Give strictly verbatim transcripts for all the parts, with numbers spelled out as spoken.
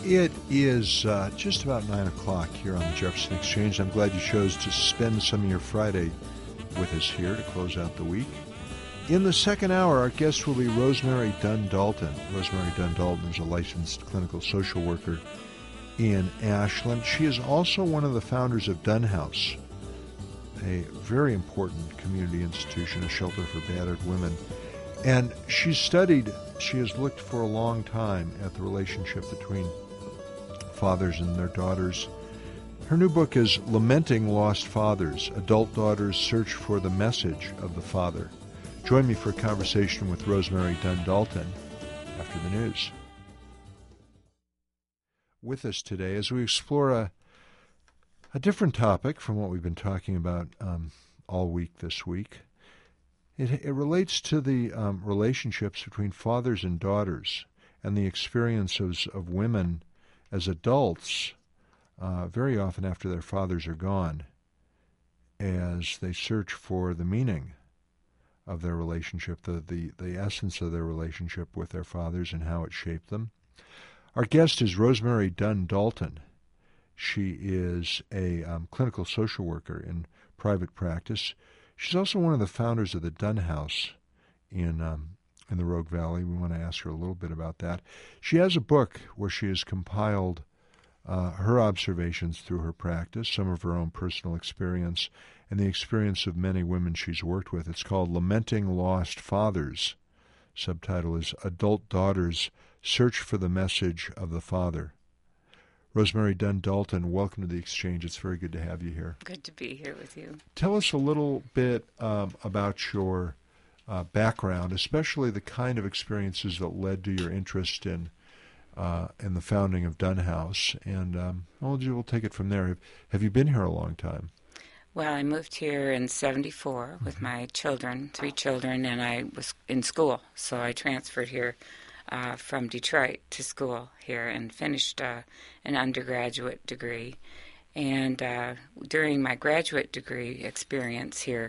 It is uh, just about nine o'clock here on the Jefferson Exchange. I'm glad you chose to spend some of your Friday with us here to close out the week. In the second hour, our guest will be Rosemary Dunn Dalton. Rosemary Dunn Dalton is a licensed clinical social worker in Ashland. She is also one of the founders of Dunn House, a very important community institution, a shelter for battered women. And she's studied, she has looked for a long time at the relationship between fathers and their daughters. Her new book is Lamenting Lost Fathers, Adult Daughters Search for the Message of the Father. Join me for a conversation with Rosemary Dunn Dalton after the news. With us today as we explore a, a different topic from what we've been talking about um, all week this week. It, it relates to the um, relationships between fathers and daughters and the experiences of women as adults, uh, very often after their fathers are gone, as they search for the meaning of their relationship, the, the, the essence of their relationship with their fathers and how it shaped them. Our guest is Rosemary Dunn Dalton. She is a um, clinical social worker in private practice. She's also one of the founders of the Dunn House in um, in the Rogue Valley. We want to ask her a little bit about that. She has a book where she has compiled uh, her observations through her practice, some of her own personal experience, and the experience of many women she's worked with. It's called Lamenting Lost Fathers. Subtitle is Adult Daughters Search for the Message of the Father. Rosemary Dunn Dalton, welcome to the Exchange. It's very good to have you here. Good to be here with you. Tell us a little bit um, about your uh, background, especially the kind of experiences that led to your interest in uh, in the founding of Dunn House. And um, well, we'll take it from there. Have, have you been here a long time? Well, I moved here in seventy-four with my children, three children, and I was in school. So I transferred here uh, from Detroit to school here and finished uh, an undergraduate degree. And uh, during my graduate degree experience here,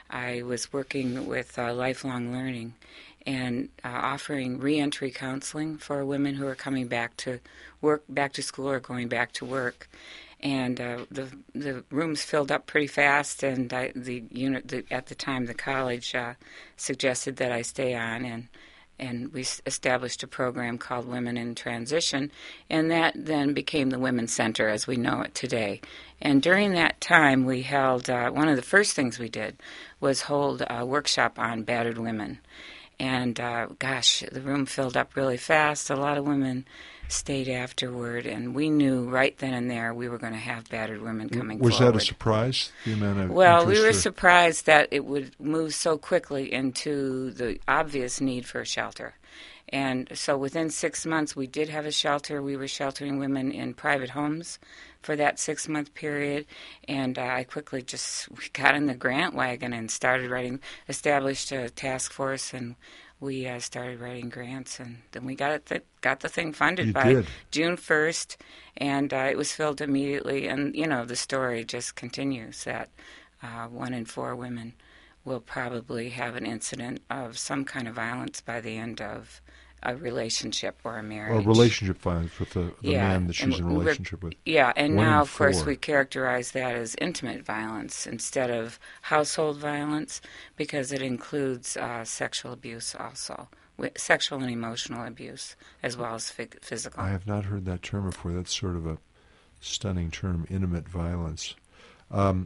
I was working with uh, lifelong learning and uh, offering reentry counseling for women who are coming back to work, back to school or going back to work. And uh, the the rooms filled up pretty fast, and I, the unit the, at the time the college uh, suggested that I stay on, and and we established a program called Women in Transition, and that then became the Women's Center as we know it today. And during that time, we held uh, one of the first things we did was hold a workshop on battered women, and uh, gosh, the room filled up really fast. A lot of women stayed afterward, and we knew right then and there we were going to have battered women coming was forward. Was that a surprise, the amount of Well, we were or... surprised that it would move so quickly into the obvious need for a shelter. And so within six months, we did have a shelter. We were sheltering women in private homes for that six-month period. And uh, I quickly just we got in the grant wagon and started writing, established a task force, and we uh, started writing grants, and then we got it th- got the thing funded you by did. June first, and uh, it was filled immediately. And, you know, the story just continues that uh, one in four women will probably have an incident of some kind of violence by the end of a relationship or a marriage. Or relationship violence with the, the yeah. man that she's and in a relationship with. Yeah, and One now, in of course, four. we characterize that as intimate violence instead of household violence because it includes uh, sexual abuse also, sexual and emotional abuse as well as f- physical. I have not heard that term before. That's sort of a stunning term, intimate violence. Um,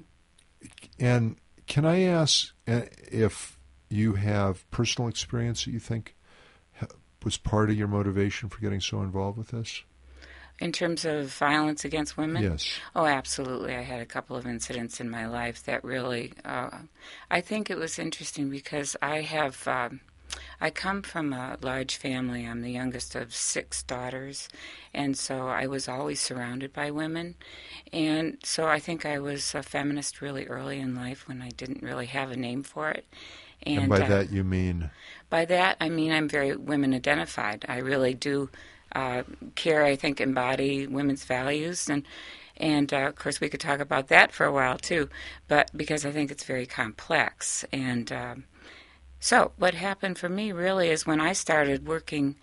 and can I ask if you have personal experience that you think was part of your motivation for getting so involved with this? In terms of violence against women? Yes. Oh, absolutely. I had a couple of incidents in my life that really, uh, I think it was interesting because I have, um, I come from a large family. I'm the youngest of six daughters, and so I was always surrounded by women. And so I think I was a feminist really early in life when I didn't really have a name for it. And, and by uh, that you mean? By that I mean I'm very women identified. I really do uh, care, I think, embody women's values. And, and uh, of course, we could talk about that for a while, too, but because I think it's very complex. And um, so what happened for me really is when I started working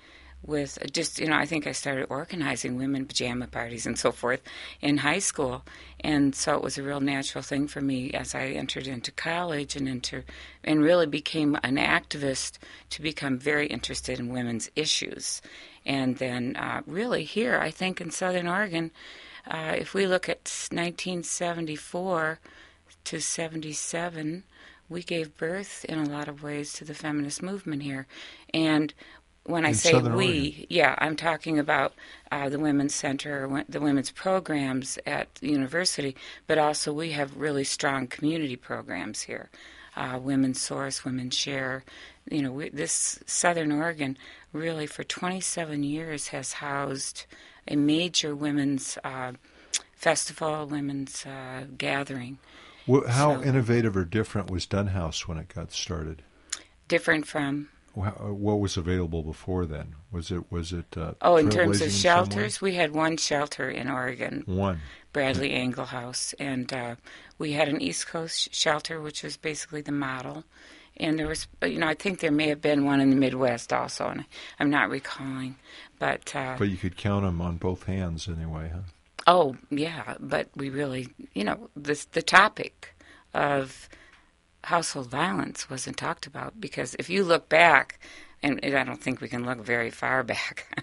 with just, you know, I think I started organizing women pajama parties and so forth in high school. And so it was a real natural thing for me as I entered into college and into and really became an activist to become very interested in women's issues. And then uh, really here, I think in Southern Oregon, uh, if we look at nineteen seventy-four to seventy-seven, we gave birth in a lot of ways to the feminist movement here. And when I in say Southern we, Oregon. yeah, I'm talking about uh, the Women's Center, the women's programs at the university, but also we have really strong community programs here. Uh, Women's Source, Women's Share. You know, we, this Southern Oregon really for twenty-seven years has housed a major women's uh, festival, women's uh, gathering. Well, how So- innovative or different was Dunhouse when it got started? Different from Wha- What was available before then? Was it was it? Uh, Oh, in terms trailblazing of some shelters, we had one shelter in Oregon, way? One. Bradley Angle House, and uh, we had an East Coast shelter, which was basically the model. And there was, you know, I think there may have been one in the Midwest also, and I'm not recalling. But, uh, But you could count them on both hands anyway, huh? oh, yeah, but we really, you know, this, the topic of household violence wasn't talked about because if you look back, and I don't think we can look very far back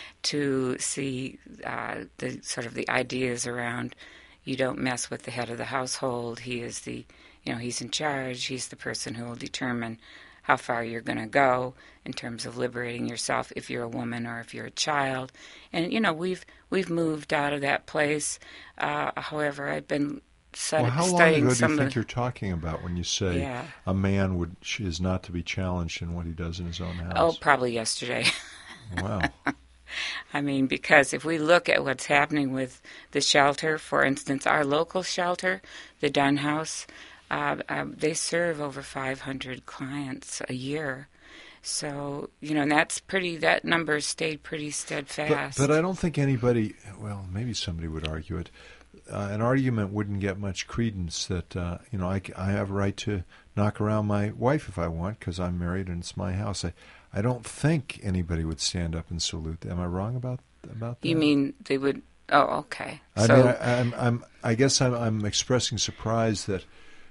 to see uh, the sort of the ideas around you don't mess with the head of the household. He is the, you know, he's in charge. He's the person who will determine how far you're going to go in terms of liberating yourself if you're a woman or if you're a child. And you know, we've we've moved out of that place. Uh, however, I've been Stud- Well, how long studying ago do some you of think the- you're talking about when you say Yeah. a man would is not to be challenged in what he does in his own Oh, house? probably yesterday. Wow. I mean, because if we look at what's happening with the shelter, for instance, our local shelter, the Dunn House, uh, uh, they serve over five hundred clients a year. So, you know, and that's pretty, that number stayed pretty But, steadfast. but I don't think anybody, well, maybe somebody would argue it. Uh, an argument wouldn't get much credence that, uh, you know, I, c- I have a right to knock around my wife if I want because I'm married and it's my house. I, I don't think anybody would stand up and salute. Am I wrong about about that? You mean they would, oh, okay. I so, mean, I, I'm, I'm, I guess I'm, I'm expressing surprise that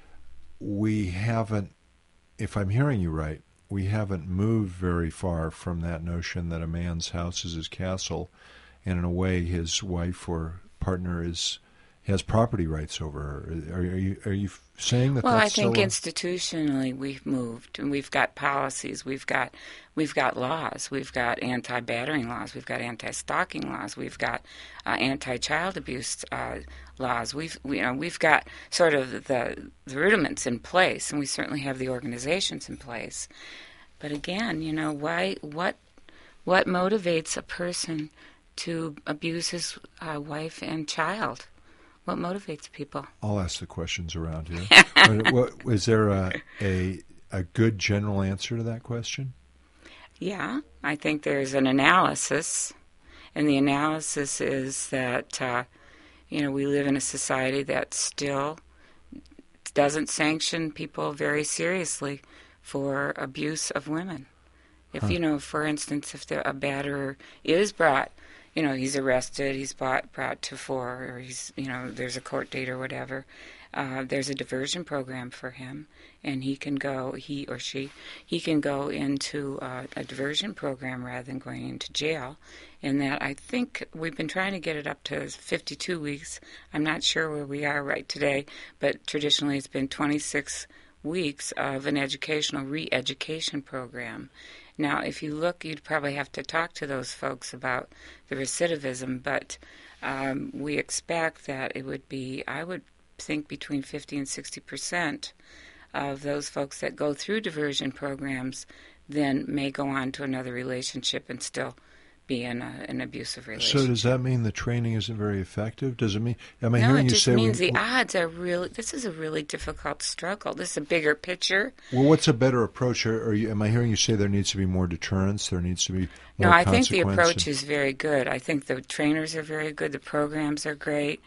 we haven't, if I'm hearing you right, we haven't moved very far from that notion that a man's house is his castle, and in a way, his wife or partner is has property rights over her. Are, are you are you saying that? Well, that's I think still a- institutionally we've moved, and we've got policies, we've got we've got laws, we've got anti-battering laws, we've got anti-stalking laws, we've got uh, anti-child abuse uh, laws. We've we, you know we've got sort of the, the rudiments in place, and we certainly have the organizations in place. But again, you know, why what what motivates a person to abuse his uh, wife and child? What motivates people? I'll ask the questions around here. But what, is there a, a a good general answer to that question? Yeah, I think there's an analysis, and the analysis is that uh, you know we live in a society that still doesn't sanction people very seriously for abuse of women. If Huh. you know, for instance, if the, a batterer is brought, you know, he's arrested, he's brought brought to fore, or he's, you know, there's a court date or whatever. Uh, there's a diversion program for him, and he can go, he or she, he can go into uh, a diversion program rather than going into jail. And that, I think we've been trying to get it up to fifty-two weeks. I'm not sure where we are right today, but traditionally it's been twenty-six weeks of an educational re-education program. Now, if you look, you'd probably have to talk to those folks about the recidivism, but um, we expect that it would be, I would think, between fifty and sixty percent of those folks that go through diversion programs then may go on to another relationship and still be in a, an abusive relationship. So does that mean the training isn't very effective? Does it mean? Am I no, hearing it you just say means we, the odds are really, this is a really difficult struggle. This is a bigger picture. Well, what's a better approach? Or, or you, am I hearing you say there needs to be more deterrence? There needs to be more No, I think the consequence approach and- is very good. I think the trainers are very good. The programs are great.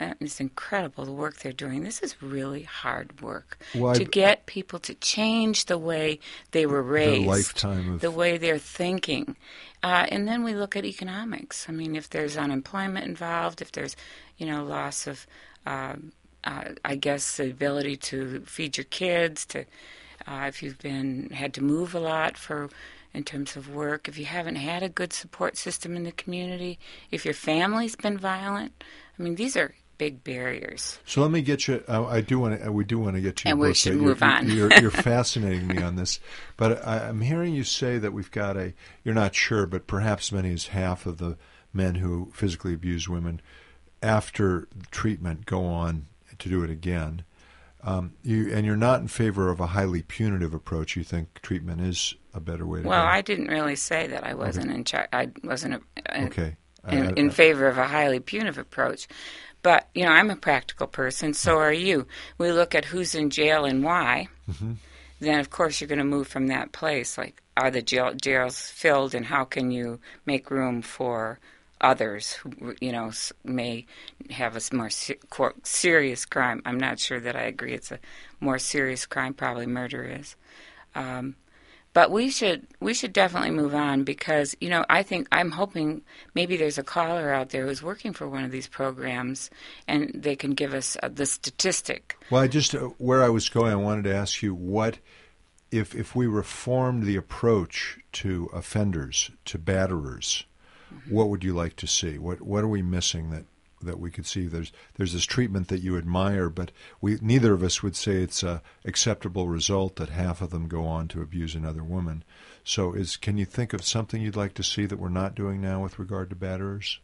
uh, it's incredible the work they're doing. This is really hard work well, to I've, get people to change the way they were raised, their lifetime of... the way they're thinking. Uh, and then we look at economics. I mean, if there's unemployment involved, if there's, you know, loss of, uh, uh, I guess, the ability to feed your kids, to uh, if you've been had to move a lot for in terms of work, if you haven't had a good support system in the community, if your family's been violent. I mean, these are big barriers. So let me get you. Uh, I do want to. We do want to get to your and book. we should you're, move you're, on. You're, you're fascinating me on this, but I, I'm hearing you say that we've got a. You're not sure, but perhaps many as half of the men who physically abuse women after treatment go on to do it again. Um, you and you're not in favor of a highly punitive approach. You think treatment is a better way to well, go. I didn't really say that. I wasn't okay. in charge. I wasn't a, a, okay. in, I, I, in favor of a highly punitive approach. But, you know, I'm a practical person, so are you. We look at who's in jail and why. Mm-hmm. Then, of course, you're going to move from that place. Like, are the jail, jails filled, and how can you make room for others who, you know, may have a more quote, serious crime? I'm not sure that I agree it's a more serious crime. Probably murder is. Um, But we should we should definitely move on because, you know, I think I'm hoping maybe there's a caller out there who's working for one of these programs and they can give us uh, the statistic. Well, I just, uh, where I was going, I wanted to ask you what, if if we reformed the approach to offenders, to batterers, mm-hmm. what would you like to see? What what are we missing that, that we could see? There's there's this treatment that you admire, but we neither of us would say it's a acceptable result that half of them go on to abuse another woman. So, is can you think of something you'd like to see that we're not doing now with regard to batterers?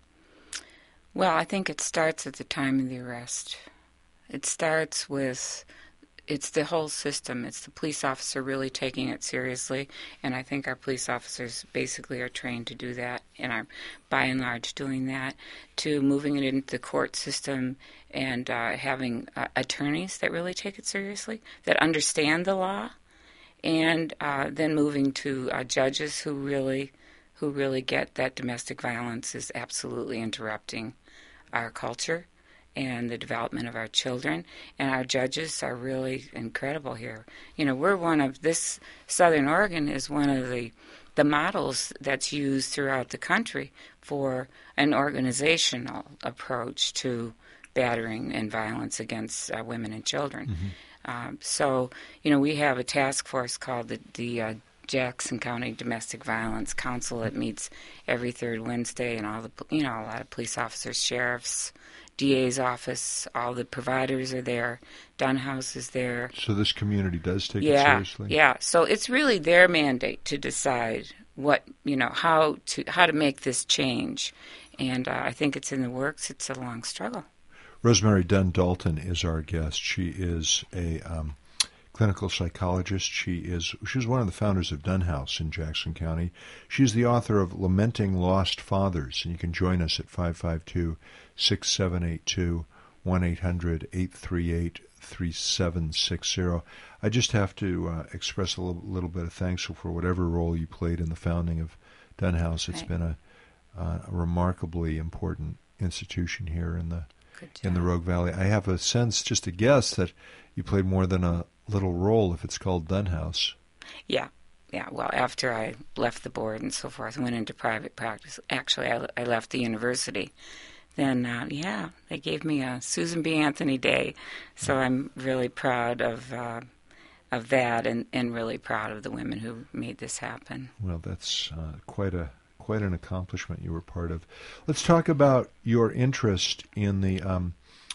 Well, I think it starts at the time of the arrest. It starts with it's the whole system. It's the police officer really taking it seriously, and I think our police officers basically are trained to do that and are, by and large, doing that, to moving it into the court system and uh, having uh, attorneys that really take it seriously, that understand the law, and uh, then moving to uh, judges who really, who really get that domestic violence is absolutely interrupting our culture and the development of our children. And our judges are really incredible here. You know, we're one of, this, Southern Oregon is one of the, the models that's used throughout the country for an organizational approach to battering and violence against uh, women and children. Mm-hmm. Um, so, you know, we have a task force called the, the uh, Jackson County Domestic Violence Council that meets every third Wednesday, and all the, you know, a lot of police officers, sheriffs, D A's office, all the providers are there. Dunhouse is there. So this community does take yeah, it seriously? Yeah. So it's really their mandate to decide what, you know, how to how to make this change. And uh, I think it's in the works. It's a long struggle. Rosemary Dunn Dalton is our guest. She is a um, clinical psychologist. She is she was one of the founders of Dunhouse in Jackson County. She's the author of Lamenting Lost Fathers, and you can join us at five five two, six seven eight two, one eight hundred, eight three eight, three seven six zero. I just have to uh, express a little, little bit of thanks for whatever role you played in the founding of Dunhouse. It's right. been a, uh, a remarkably important institution here in the in the Rogue Valley. I have a sense, just a guess, that you played more than a little role if it's called Dunhouse. Yeah. Yeah, well, after I left the board and so forth and went into private practice, actually I, I left the university, then, uh, yeah, they gave me a Susan B. Anthony Day. So I'm really proud of uh, of that and, and really proud of the women who made this happen. Well, that's uh, quite a quite an accomplishment you were part of. Let's talk about your interest in the um,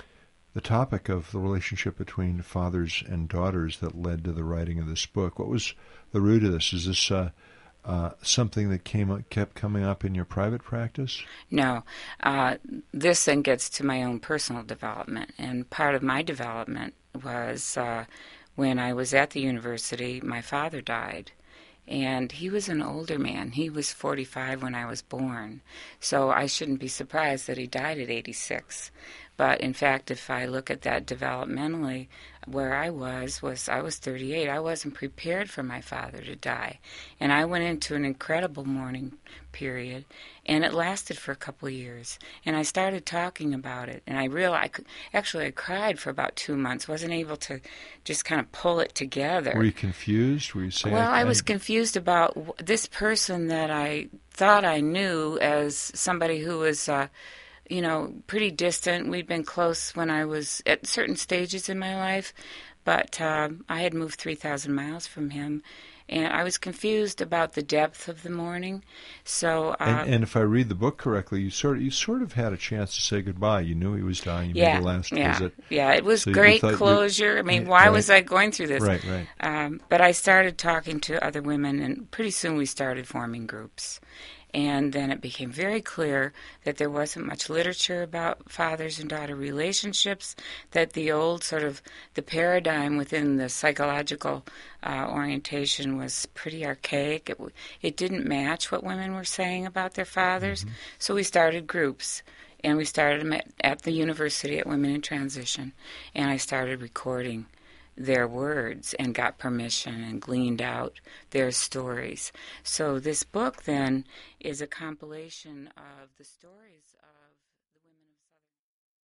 the topic of the relationship between fathers and daughters that led to the writing of this book. What was the root of this? Is this uh, uh, something that came kept coming up in your private practice? No. Uh, this then gets to my own personal development. And part of my development was uh, when I was at the university, my father died. And he was an older man. He was forty-five when I was born. So I shouldn't be surprised that he died at eighty-six. But in fact, if I look at that developmentally, where I was, was I was thirty-eight. I wasn't prepared for my father to die. And I went into an incredible mourning period, and it lasted for a couple of years. And I started talking about it, and I realized, I could, actually I cried for about two months, wasn't able to just kind of pull it together. Were you confused? Were you saying? Well, I, I was confused about w- this person that I thought I knew as somebody who was, uh, you know, pretty distant. We'd been close when I was at certain stages in my life, but uh, I had moved three thousand miles from him, and I was confused about the depth of the mourning. So, uh, and, and if I read the book correctly, you sort of, you sort of had a chance to say goodbye. You knew he was dying. You yeah, made the last yeah, visit. Yeah, it was So you great thought you- closure. I mean, Yeah, why right. was I going through this? Right, right. Um, but I started talking to other women, and pretty soon we started forming groups. And then it became very clear that there wasn't much literature about fathers and daughter relationships, that the old sort of, the paradigm within the psychological uh, orientation was pretty archaic. It, w- it didn't match what women were saying about their fathers. Mm-hmm. So we started groups. And we started them at, at the University at Women in Transition. And I started recording their words and got permission and gleaned out their stories. So this book then is a compilation of the stories of